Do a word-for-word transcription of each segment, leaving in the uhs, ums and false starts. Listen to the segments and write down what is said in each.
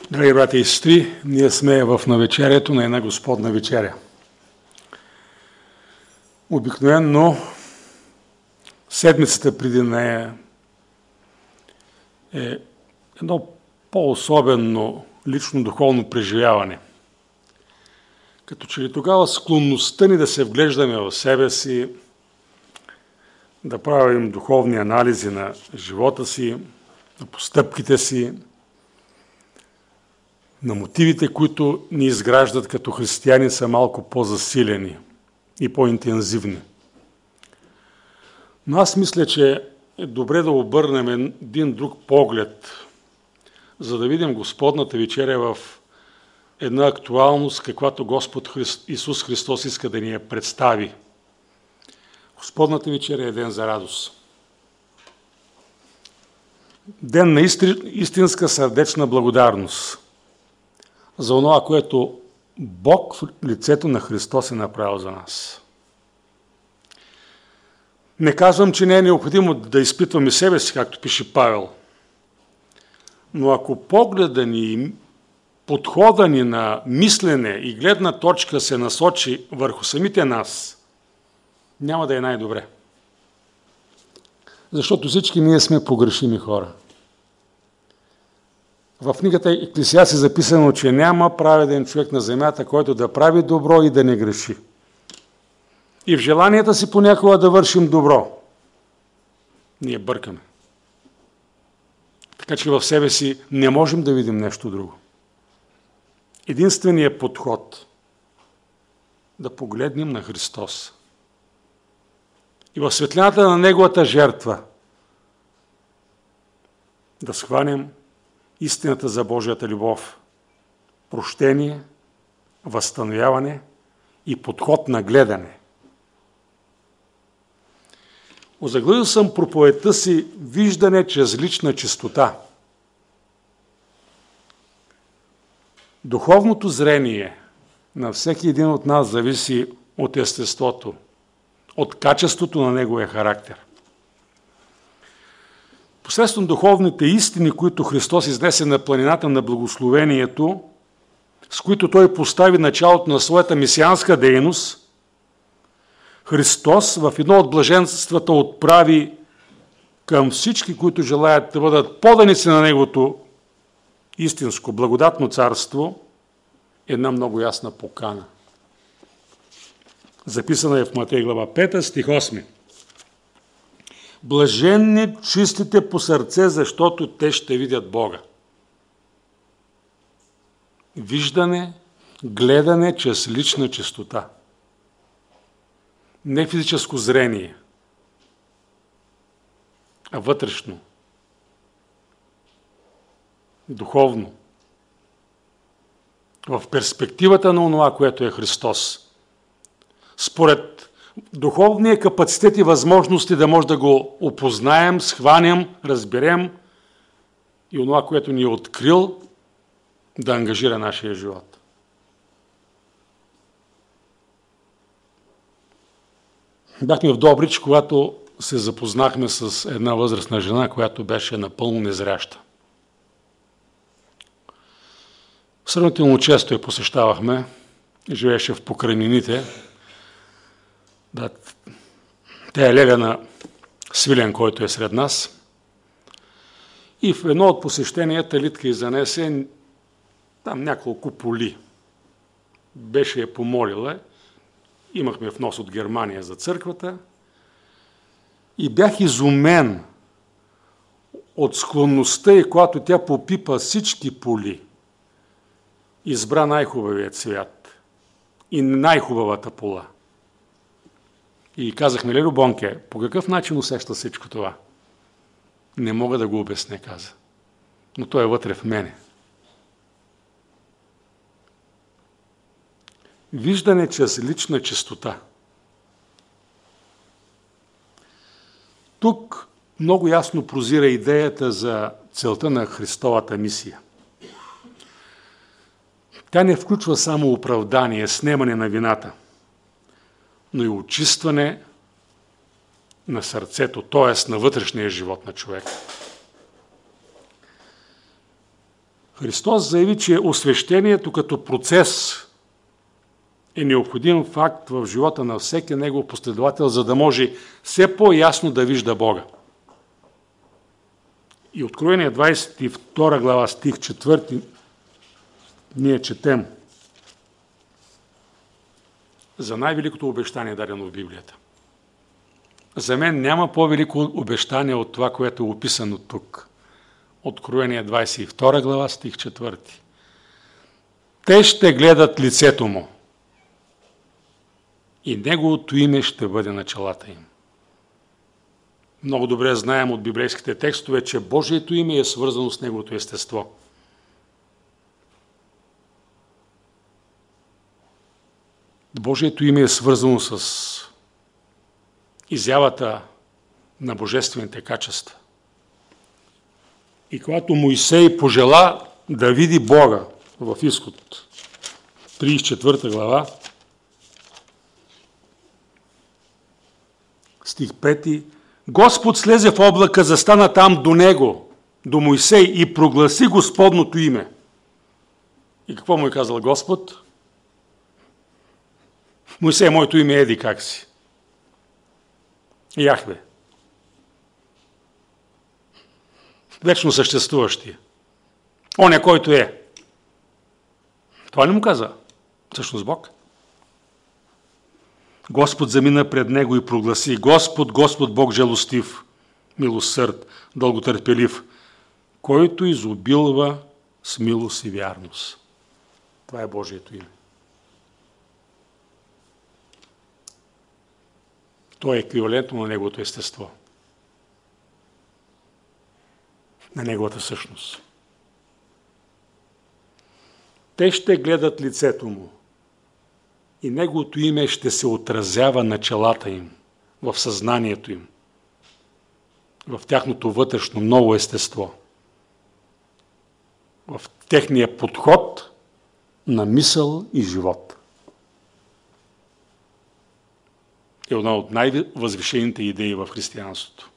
Драги брати и сестри, ние сме в навечерието на една Господна вечеря. Обикновено седмицата преди нея е едно по-особено лично духовно преживяване. Като че ли тогава склонността ни да се вглеждаме в себе си, да правим духовни анализи на живота си, на постъпките си, на мотивите, които ни изграждат като християни, са малко по-засилени и по-интензивни. Но аз мисля, че е добре да обърнем един друг поглед, за да видим Господната вечеря в една актуалност, каквато Господ Христ, Исус Христос иска да ни я представи. Господната вечеря е ден за радост. Ден на истинска сърдечна благодарност за онова, което Бог в лицето на Христос е направил за нас. Не казвам, че не е необходимо да изпитваме себе си, както пише Павел. Но ако погледа ни, подхода ни на мислене и гледна точка се насочи върху самите нас, няма да е най-добре. Защото всички ние сме погрешими хора. В книгата Еклесиаст е записано, че няма праведен човек на земята, който да прави добро и да не греши. И в желанията си понякога да вършим добро, ние бъркаме. Така че в себе си не можем да видим нещо друго. Единственият подход да погледнем на Христос и в светлината на Неговата жертва да схванем истината за Божията любов, прощение, възстановяване и подход на гледане. Озаглавил съм проповедта си виждане чрез лична чистота. Духовното зрение на всеки един от нас зависи от естеството, от качеството на неговия характер. Посредством духовните истини, които Христос изнесе на планината на благословението, с които Той постави началото на своята месианска дейност, Христос в едно от блаженствата отправи към всички, които желаят да бъдат поданици на Неговото истинско, благодатно царство, една много ясна покана. Записана е в Матей глава пета, стих осми. Блаженни чистите по сърце, защото те ще видят Бога. Виждане, гледане чрез лична чистота. Не физическо зрение, а вътрешно, духовно. В перспективата на онова, което е Христос. Според духовния капацитет и възможности да може да го опознаем, схванем, разберем и онова, което ни е открил, да ангажира нашия живот. Бяхме в Добрич, когато се запознахме с една възрастна жена, която беше напълно незряща. Сравнително често я посещавахме, живееше в покрайнините. Да, тя е леля на Свилен, който е сред нас. И в едно от посещенията Литка изнесе там няколко поли. Беше я помолила. Имахме внос от Германия за църквата. И бях изумен от склонността и когато тя попипа всички поли, избра най-хубавият цвят и най-хубавата пола. И казахме, Лелю Бонке, по какъв начин усеща всичко това? Не мога да го обясня, каза. Но той е вътре в мене. Виждане чрез лична чистота. Тук много ясно прозира идеята за целта на Христовата мисия. Тя не включва само оправдание, снемане на вината, но и очистване на сърцето, т.е. на вътрешния живот на човека. Христос заяви, че освещението като процес е необходим факт в живота на всеки негов последовател, за да може все по-ясно да вижда Бога. И Откровение двадесет и втора глава, стих четвърти, ние четем за най-великото обещание, дадено в Библията. За мен няма по-велико обещание от това, което е описано тук. Откровение двадесет и втора глава, стих четвърти. Те ще гледат лицето му и неговото име ще бъде на челата им. Много добре знаем от библейските текстове, че Божието име е свързано с неговото естество. Божието име е свързано с изявата на божествените качества. И когато Моисей пожела да види Бога в Изход тридесет и четвърта глава, стих пети, Господ слезе в облака, застана там до него, до Моисей и прогласи Господното име. И какво му е казал Господ? Моисей, моето име е еди как си. Яхве. Вечно съществуващия. Оня, който е. Това ли му каза? Всъщност Бог. Господ замина пред него и прогласи: Господ, Господ Бог жалостив, милосърд, дълготърпелив, който изобилва с милост и вярност. Това е Божието име. То е еквивалентно на неговото естество. На неговата същност. Те ще гледат лицето му и неговото име ще се отразява на челата им, в съзнанието им, в тяхното вътрешно ново естество, в техния подход на мисъл и живот. Е една от най-възвишените идеи в християнството,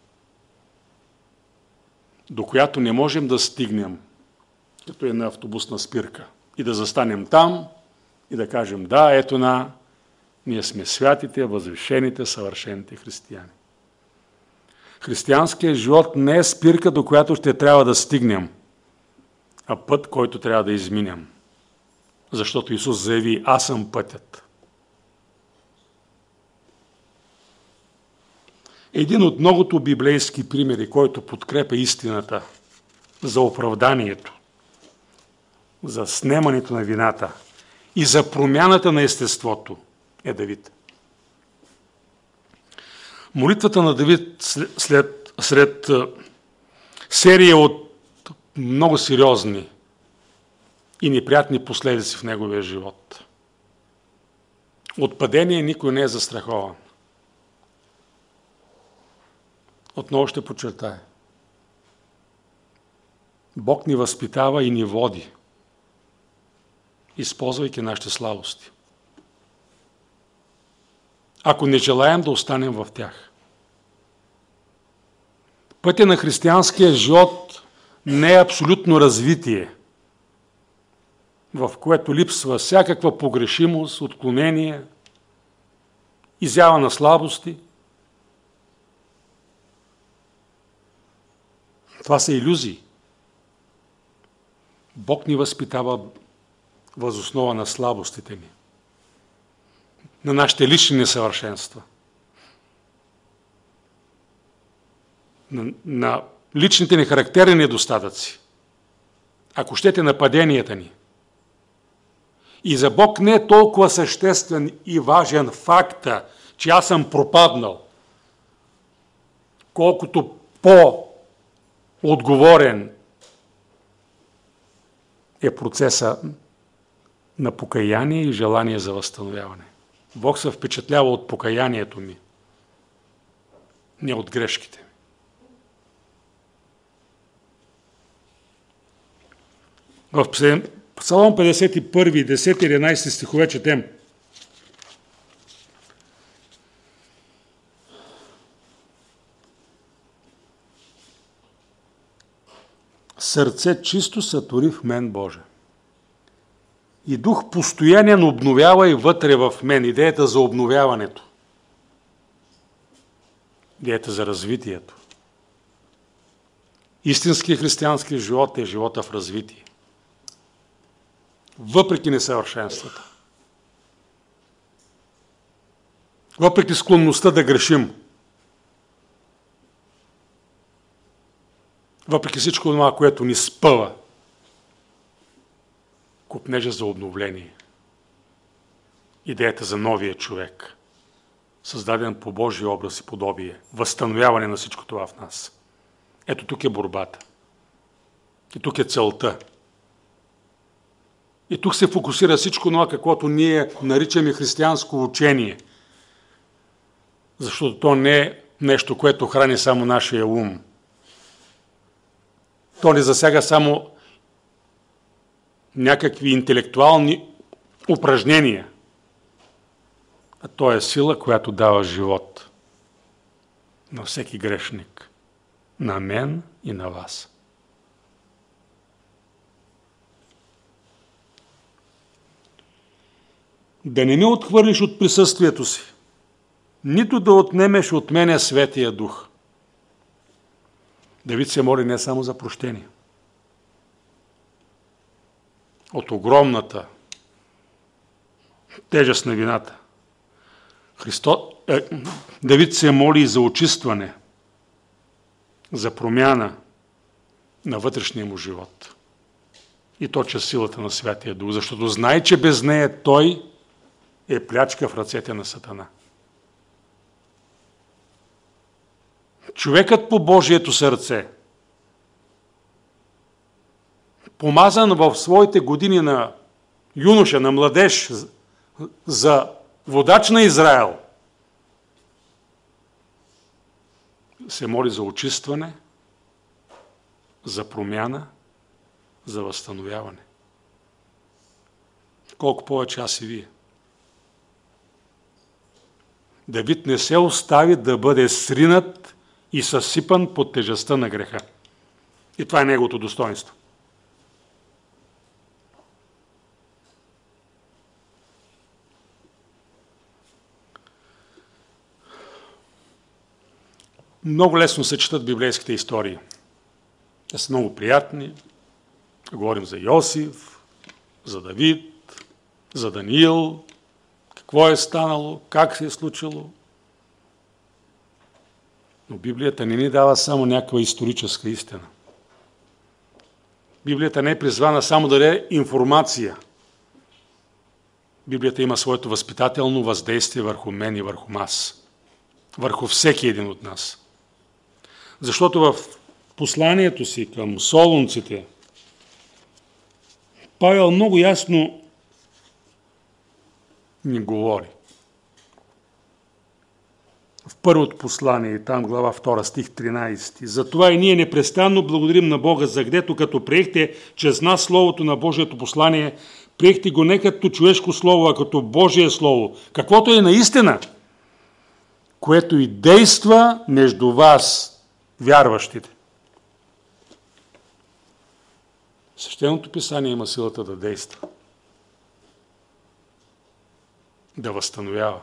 до която не можем да стигнем като една автобусна спирка и да застанем там и да кажем: да, ето на, ние сме святите, възвишените, съвършените християни. Християнският живот не е спирка, до която ще трябва да стигнем, а път, който трябва да изминем. Защото Исус заяви: аз съм пътят. Един от многото библейски примери, който подкрепя истината за оправданието, за снемането на вината и за промяната на естеството, е Давид. Молитвата на Давид след, сред серия от много сериозни и неприятни последици в неговия живот. От падение никой не е застрахован. Отново ще подчертая. Бог ни възпитава и ни води, използвайки нашите слабости. Ако не желаем да останем в тях. Пътя на християнския живот не е абсолютно развитие, в което липсва всякаква погрешимост, отклонение, изява на слабости. Това са илюзии. Бог ни възпитава въз основа на слабостите ни, на нашите лични несъвършенства, на, на личните ни характерни недостатъци, ако щете, нападенията ни. И за Бог не е толкова съществен и важен факта, че аз съм пропаднал, колкото по-отговорен е процеса на покаяние и желание за възстановяване. Бог се впечатлява от покаянието ми, не от грешките ми. В Псалом петдесет и първи, десет и единадесет стихове четем: Сърце чисто сътвори в мен, Боже. И дух постоянен обновява и вътре в мен. Идеята за обновяването. Идеята за развитието. Истинският християнски живот е живота в развитие. Въпреки несъвършенствата. Въпреки склонността да грешим. Въпреки всичко това, което ни спъва. Копнежа за обновление. Идеята за новия човек. Създаден по Божия образ и подобие. Възстановяване на всичко това в нас. Ето тук е борбата. И тук е целта. И тук се фокусира всичко това, каквото ние наричаме християнско учение. Защото то не е нещо, което храни само нашия ум. То не засяга само някакви интелектуални упражнения. А то е сила, която дава живот на всеки грешник. На мен и на вас. Да не ме отхвърлиш от присъствието си, нито да отнемеш от мене Светия Дух. Давид се моли не само за прощение. От огромната тежест на вината. Христо... Е, Давид се моли и за очистване, за промяна на вътрешния му живот. И то чрез силата на Святия Дух, защото знае, че без нея той е плячка в ръцете на Сатана. Човекът по Божието сърце, помазан в своите години на юноша, на младеж, за водач на Израел, се моли за очистване, за промяна, за възстановяване. Колко повече аз и вие. Давид не се остави да бъде сринат и съсипан под тежестта на греха. И това е неговото достоинство. Много лесно се четат библейските истории. Те са много приятни. Говорим за Йосиф, за Давид, за Даниил, какво е станало, как се е случило. Но Библията не ни дава само някаква историческа истина. Библията не е призвана само да даде информация. Библията има своето възпитателно въздействие върху мен и върху нас. Върху всеки един от нас. Защото в посланието си към солунците Павел много ясно ни говори. В първото послание, там глава втора, стих тринайсети. Затова и ние непрестанно благодарим на Бога, за гдето като приехте чрез нас Словото на Божието послание, приехте го не като човешко слово, а като Божие Слово, каквото е наистина, което и действа между вас, вярващите. Свещеното писание има силата да действа. Да възстановява.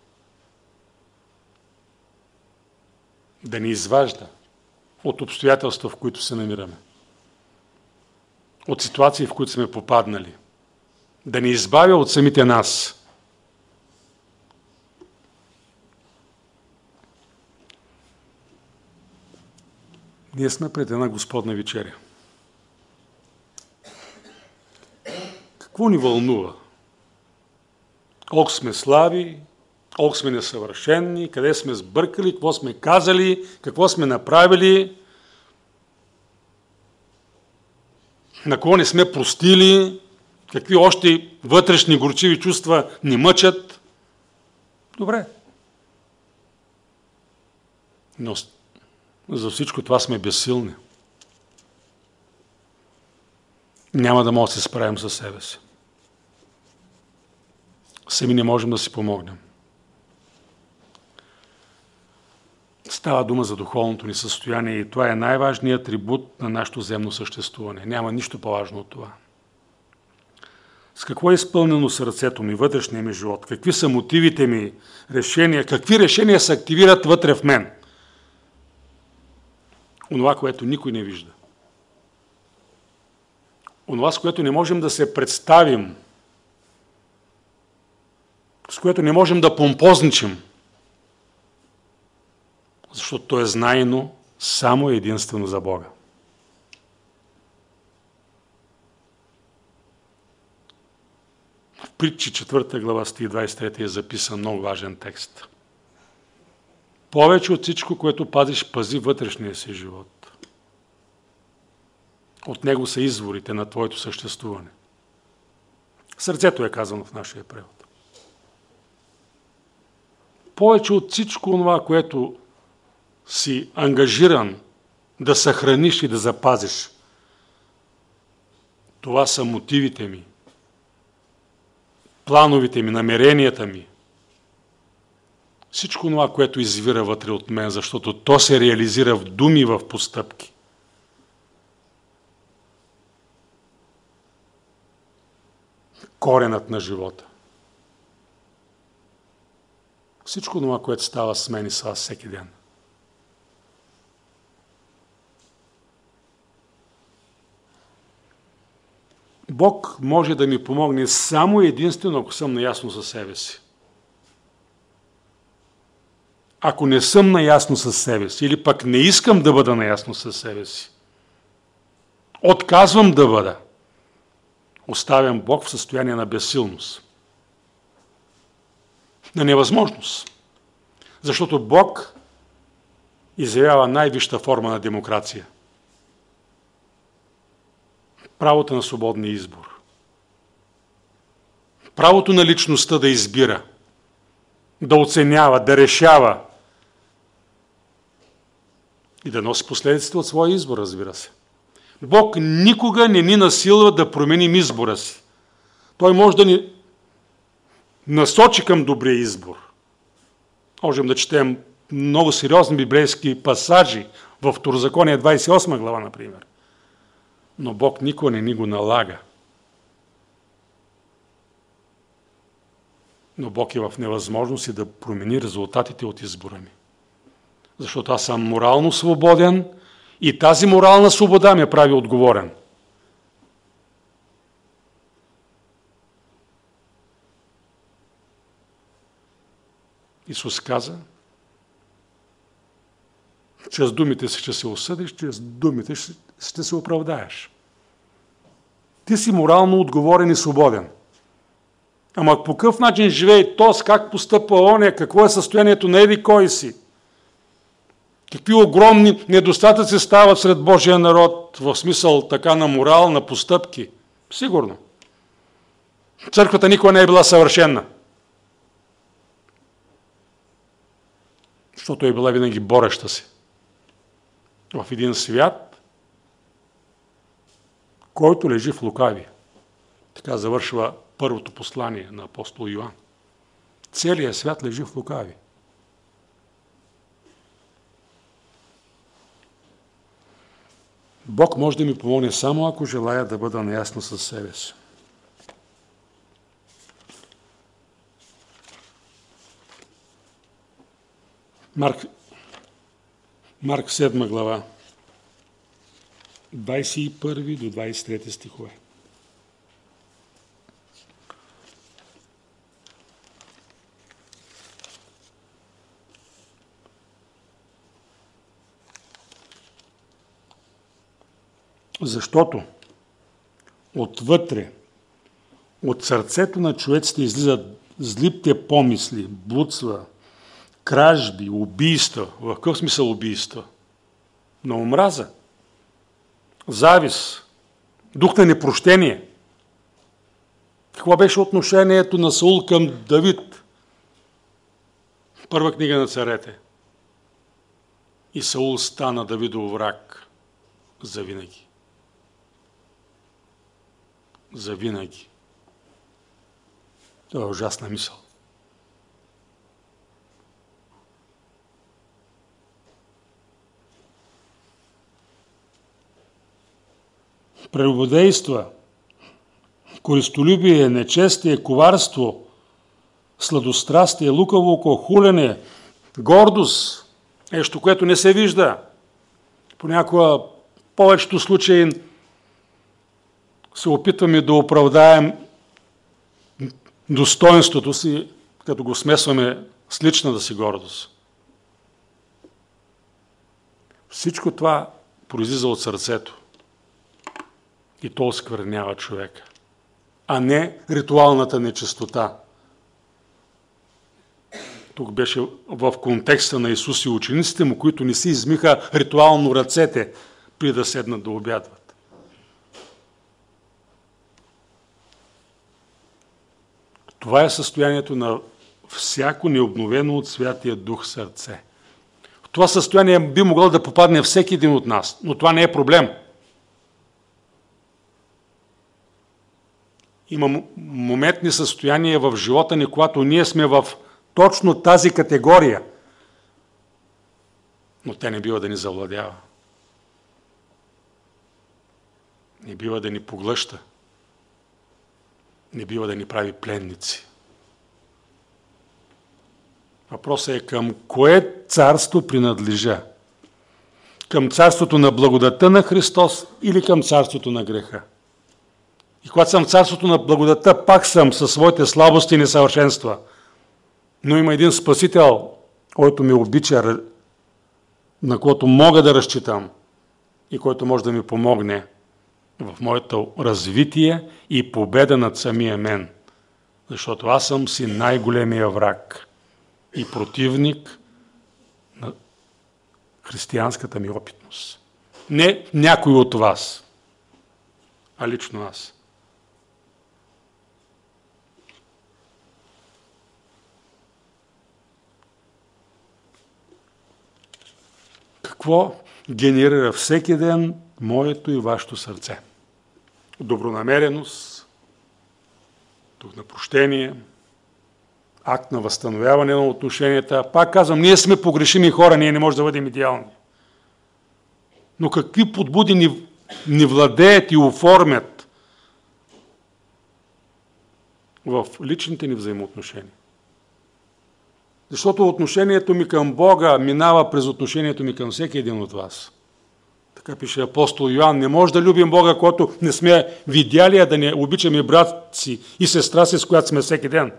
Да ни изважда от обстоятелства, в които се намираме. От ситуации, в които сме попаднали. Да ни избавя от самите нас. Ние сме пред една Господна вечеря. Какво ни вълнува? Колко сме слаби, колко сме несъвършенни, къде сме сбъркали, какво сме казали, какво сме направили, на кого не сме простили, какви още вътрешни горчиви чувства ни мъчат. Добре. Но за всичко това сме безсилни. Няма да може да се справим със себе си. Сами не можем да си помогнем. Става дума за духовното ни състояние и това е най-важният атрибут на нашето земно съществуване. Няма нищо по-важно от това. С какво е изпълнено сърцето ми, вътрешния ми живот? Какви са мотивите ми, решения? Какви решения се активират вътре в мен? Онова, което никой не вижда. Онова, с което не можем да се представим, с което не можем да помпозничим, защото то е знайно само единствено за Бога. В Притчи четвърта глава, стих двадесет и трети е записан много важен текст. Повече от всичко, което пазиш, пази вътрешния си живот. От него са изворите на твоето съществуване. Сърцето е казано в нашия превод. Повече от всичко това, което си ангажиран да съхраниш и да запазиш, това са мотивите ми, плановете ми, намеренията ми. Всичко това, което извира вътре от мен, защото то се реализира в думи, в постъпки. Коренът на живота. Всичко това, което става с мен и с вас всеки ден. Бог може да ми помогне само единствено, ако съм наясно със себе си. Ако не съм наясно със себе си, или пък не искам да бъда наясно със себе си, отказвам да бъда, оставям Бог в състояние на безсилност, на невъзможност. Защото Бог изявява най-висшата форма на демокрация. Правото на свободния избор. Правото на личността да избира, да оценява, да решава и да носи последиците от своя избор, разбира се. Бог никога не ни насилва да променим избора си. Той може да ни насочи към добрия избор. Можем да четем много сериозни библейски пасажи в Второзаконие двадесет и осма глава, например. Но Бог никога не ни го налага. Но Бог е в невъзможност и да промени резултатите от избора ми. Защото аз съм морално свободен и тази морална свобода ме прави отговорен. Исус каза, чрез думите си ще се осъдиш, чрез думите ще се оправдаеш. Ти си морално отговорен и свободен. Ама по какъв начин живее тос, как постъпва оня, какво е състоянието на еди кой си? Какви огромни недостатъци стават сред Божия народ, в смисъл така на морал, на постъпки? Сигурно. Църквата никога не е била съвършена. Защото е била винаги бореща се. В един свят, който лежи в лукави. Така завършва първото послание на апостол Йоан. Целият свят лежи в лукави. Бог може да ми помогне само ако желая да бъда наясно със себе си. Марк, Марк седма глава, двадесет и първи до двадесет и трети стихове. Защото отвътре, от сърцето на човеците излизат злите помисли, блудства, кражби, убийства. В какъв смисъл убийства? На омраза, завист, дух на непрощение. Какво беше отношението на Саул към Давид? Първа книга на царете. И Саул стана Давидов враг завинаги. Завинаги. Това е ужасна мисъл. прелюбодейства, користолюбие, нечестие, коварство, сладострастие, лукаво око, хулене, гордост, нещо, което не се вижда. Понякога, в повечето случаи, се опитваме да оправдаем достоинството си, като го смесваме с личната си гордост. Всичко това произлиза от сърцето. И то осквернява човека. А не ритуалната нечистота. Тук беше в контекста на Исус и учениците му, които не си измиха ритуално ръцете, при да седнат да обядват. Това е състоянието на всяко необновено от Святия Дух сърце. В това състояние би могло да попадне всеки един от нас, но това не е проблем. Има моментни състояния в живота ни, когато ние сме в точно тази категория, но те не бива да ни завладява. Не бива да ни поглъща. Не бива да ни прави пленници. Въпросът е към кое царство принадлежа? Към царството на благодата на Христос или към царството на греха? И когато съм в царството на благодата, пак съм със своите слабости и несъвършенства. Но има един Спасител, който ме обича, на който мога да разчитам и който може да ми помогне в моето развитие и победа над самия мен. Защото аз съм си най-големия враг и противник на християнската ми опитност. Не някой от вас, а лично аз. Какво генерира всеки ден моето и вашето сърце? Добронамереност, дух на прощение, акт на възстановяване на отношенията. Пак казвам, ние сме погрешими хора, ние не можем да бъдем идеални. Но какви подбуди ни, ни владеят и оформят в личните ни взаимоотношения? Защото отношението ми към Бога минава през отношението ми към всеки един от вас. Така пише апостол Йоан. Не може да любим Бога, който не сме видяли, а да не обичаме брат си и сестра си, с която сме всеки ден.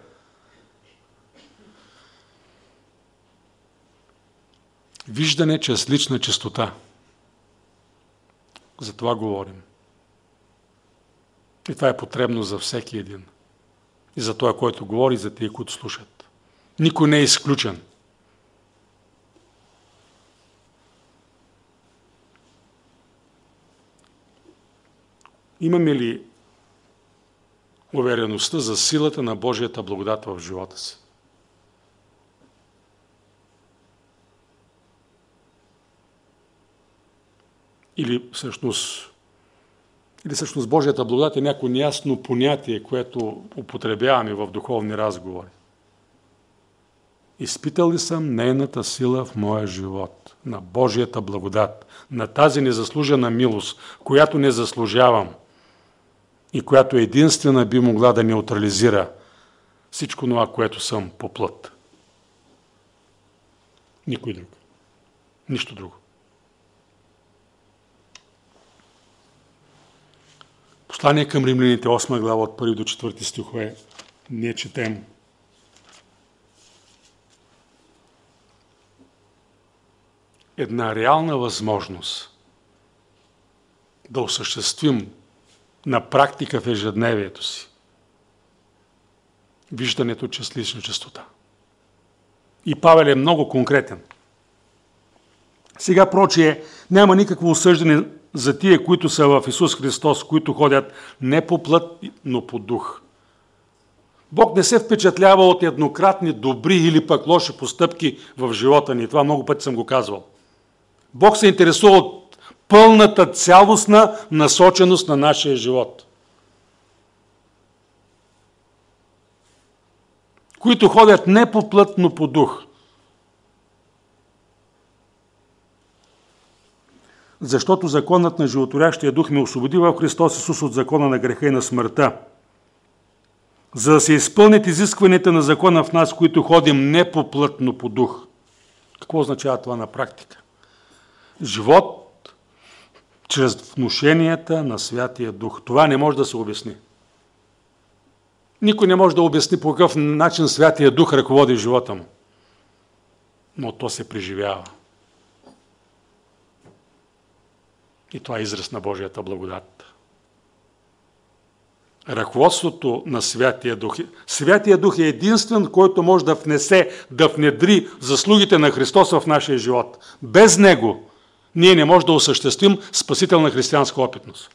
Виждане чрез лична чистота. За това говорим. И това е потребно за всеки един. И за това, който говори, за тия, които слушат. Никой не е изключен. Имаме ли увереността за силата на Божията благодат в живота си? Или всъщност, или всъщност Божията благодат е някакво неясно понятие, което употребяваме в духовни разговори. Изпитал ли съм нейната сила в моя живот, на Божията благодат, на тази незаслужена милост, която не заслужавам и която единствена би могла да неутрализира всичко това, което съм по плът. Никой друг. Нищо друго. Послание към римляните, осма глава от първи до четвърти стихове, ние четем. Една реална възможност да осъществим на практика в ежедневието си виждането чрез лична чистота. И Павел е много конкретен. Сега, прочие, няма никакво осъждане за тия, които са в Исус Христос, които ходят не по плът, но по дух. Бог не се впечатлява от еднократни добри или пък лоши постъпки в живота ни. Това много пъти съм го казвал. Бог се интересува от пълната цялостна насоченост на нашия живот. Които ходят не по плът, но по дух. защото законът на животворящия дух ме освободи в Христос Исус от закона на греха и на смъртта. За да се изпълнят изискванията на закона в нас, които ходим не по плът, но по дух. Какво означава това на практика? Живот чрез внушенията на Святия Дух. Това не може да се обясни. Никой не може да обясни по какъв начин Святия Дух ръководи живота му. Но то се преживява. И това е израз на Божията благодат. Ръководството на Святия Дух. Святия Дух е единствен, който може да внесе, да внедри заслугите на Христос в нашия живот. Без Него ние не можем да осъществим спасителна християнска опитност.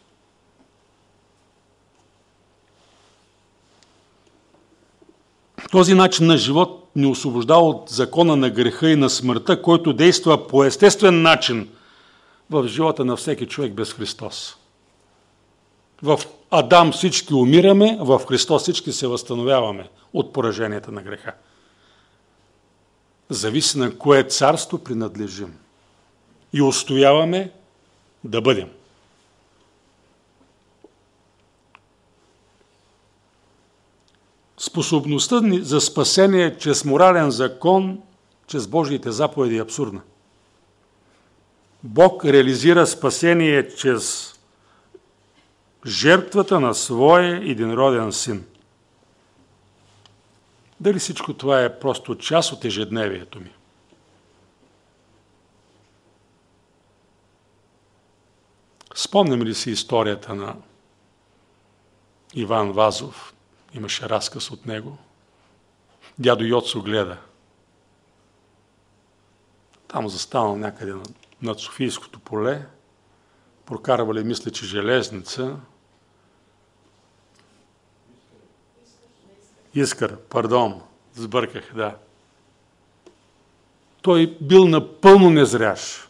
Този начин на живот ни освобождава от закона на греха и на смъртта, който действа по естествен начин в живота на всеки човек без Христос. В Адам всички умираме, в Христос всички се възстановяваме от пораженията на греха. Зависи на кое царство принадлежим. И устояваме да бъдем. Способността ни за спасение чрез морален закон, чрез Божиите заповеди е абсурдна. Бог реализира спасение чрез жертвата на своя единроден син. Дали всичко това е просто част от ежедневието ми? Спомням ли си историята на Иван Вазов? Имаше разказ от него. Дядо Йоцо гледа. Там застанал някъде над Софийското поле, прокарвали, мисля, че железница. Искър, пардон, сбърках, да. Той бил напълно незрящ.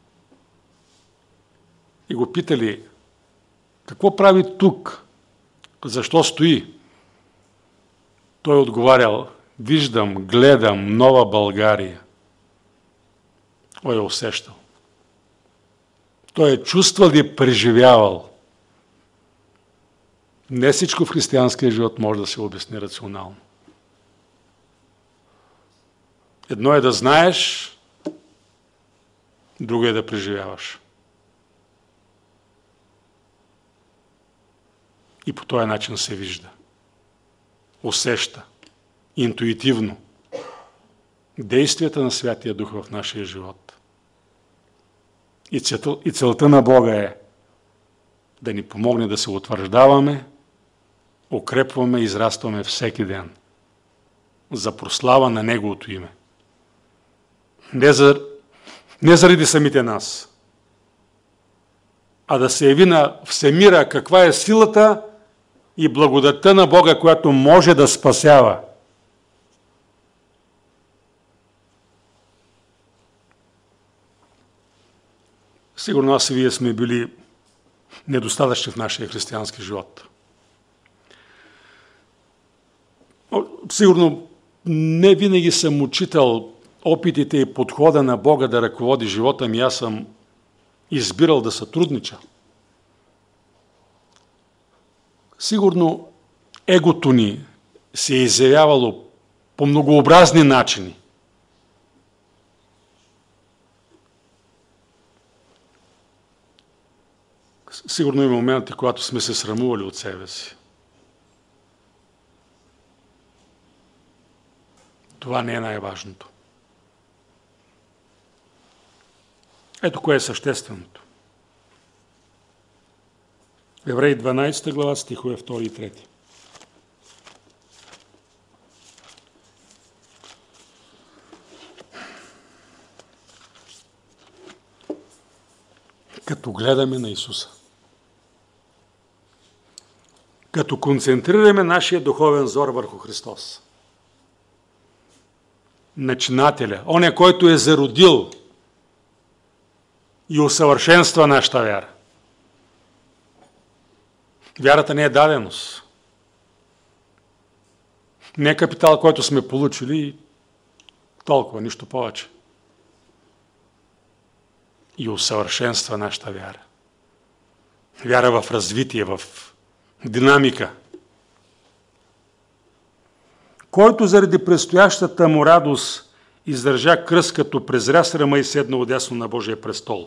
И го питали, какво прави тук? Защо стои? Той отговарял, виждам, гледам нова България. Той е усещал. Той е чувствал и е преживявал. Не всичко в християнския живот може да се обясни рационално. Едно е да знаеш, друго е да преживяваш. И по този начин се вижда. Усеща. Интуитивно. Действията на Святия Дух в нашия живот. И, цел, и целта на Бога е да ни помогне да се утвърждаваме, укрепваме и израстваме всеки ден. За прослава на Неговото име. Не, за, не заради самите нас, а да се яви на всемира каква е силата и благодатта на Бога, която може да спасява. Сигурно аз и вие сме били недостатъчни в нашия християнски живот. Сигурно не винаги съм учител опитите и подхода на Бога да ръководи живота ми. Аз съм избирал да сътруднича. Сигурно егото ни се е изявявало по многообразни начини. Сигурно има моменти, когато сме се срамували от себе си. Това не е най-важното. Ето кое е същественото. Евреи дванадесета глава, стихове втори и трети. Като гледаме на Исуса. Като концентрираме нашия духовен взор върху Христос. Начинателя, оня, който е зародил и усъвършенства нашата вяра. Вярата не е даденост. Не е капитал, който сме получили и толкова, нищо повече. и усъвършенства нашата вяра. Вяра в развитие, в динамика. Който заради предстоящата му радост издържа кръст, като презря срама и седна отдясно на Божия престол.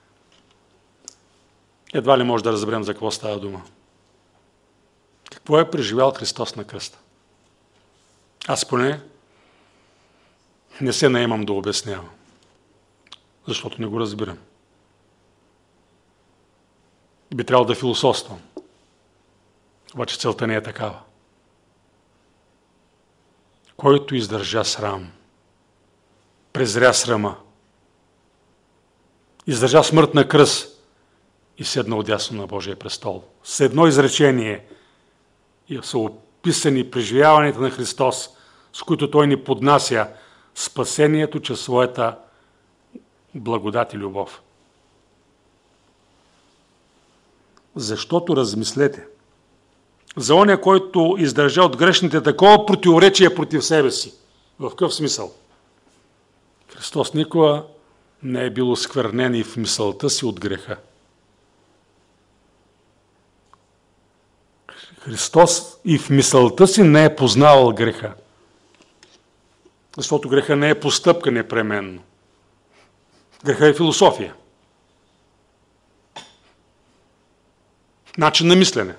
Едва ли може да разберем за какво става дума. Какво е преживял Христос на кръста? Аз поне не се наемам да обяснявам, защото не го разбирам. Би трябвало да философствам. Обаче целта не е такава. Който издържа срам, презря срама, издържа смъртна кръст и седна отдясно на Божия престол. С едно изречение и са описани преживяването на Христос, с които Той ни поднася спасението чрез своята благодат и любов. Защото размислете, за оня, който издържа от грешните такова противоречие против себе си. В какъв смисъл? Христос никога не е бил осквернен и в мисълта си от греха. Христос и в мисълта си не е познавал греха. Защото греха не е постъпка непременно. Греха е философия. Начин на мислене.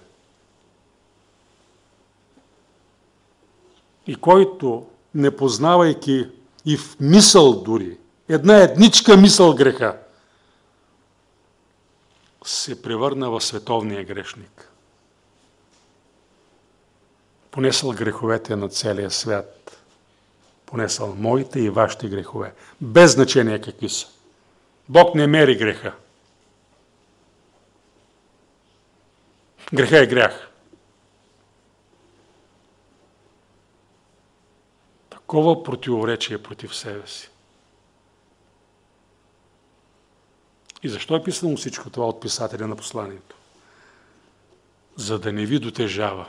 И който, не познавайки и в мисъл дори, една едничка мисъл греха, се превърна в световния грешник. Понесъл греховете на целия свят. Понесъл моите и вашите грехове. Без значение какви са. Бог не мери греха. Греха е грях. Такова противоречие против себе си. И защо е писано всичко това от писателя на посланието? За да не ви дотежава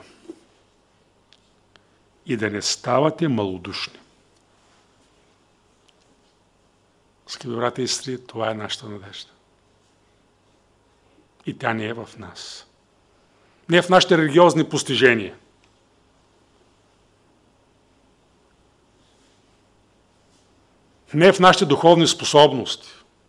и да не ставате малодушни. Скъпи брата и сестри, това е нашата надежда. И тя не е в нас. Не е в нашите религиозни постижения. Не е в нашите духовни способности.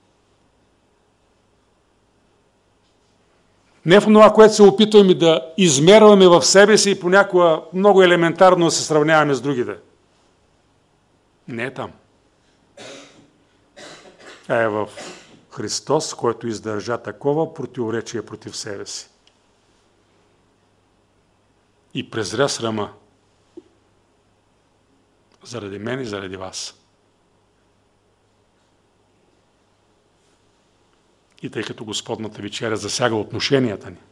Не е в това, което се опитваме да измерваме в себе си и понякога много елементарно да се сравняваме с другите. Не е там. А е в Христос, който издържа такова противоречие против себе си. И презря срама заради мен и заради вас. И тъй като Господната вечеря засяга отношенията ни,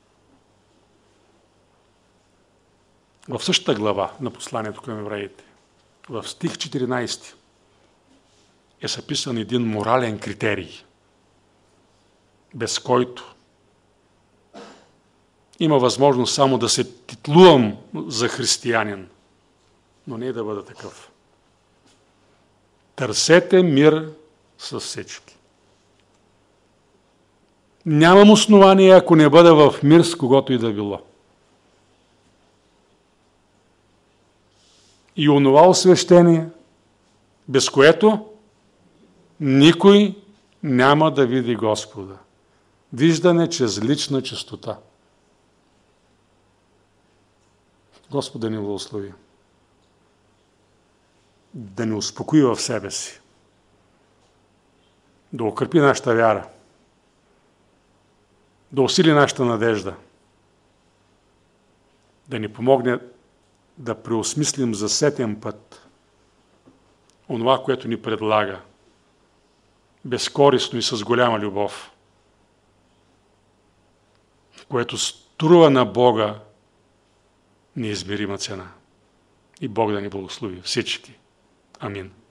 в същата глава на посланието към евреите, в стих четиринайсети, е записан един морален критерий, без който има възможност само да се титлувам за християнин, но не да бъда такъв. Търсете мир с всички. Нямам основание, ако не бъда в мир с когото и да било. И онова освещение, без което никой няма да види Господа. Виждане чрез лична чистота. Господ да ни благослови. Да ни успокои в себе си. Да укрепи нашата вяра. Да усили нашата надежда. Да ни помогне да преосмислим за сетен път онова, което ни предлага, безкористно и с голяма любов, което струва на Бога неизмерима цена. И Бог да ни благослови всички. Амин.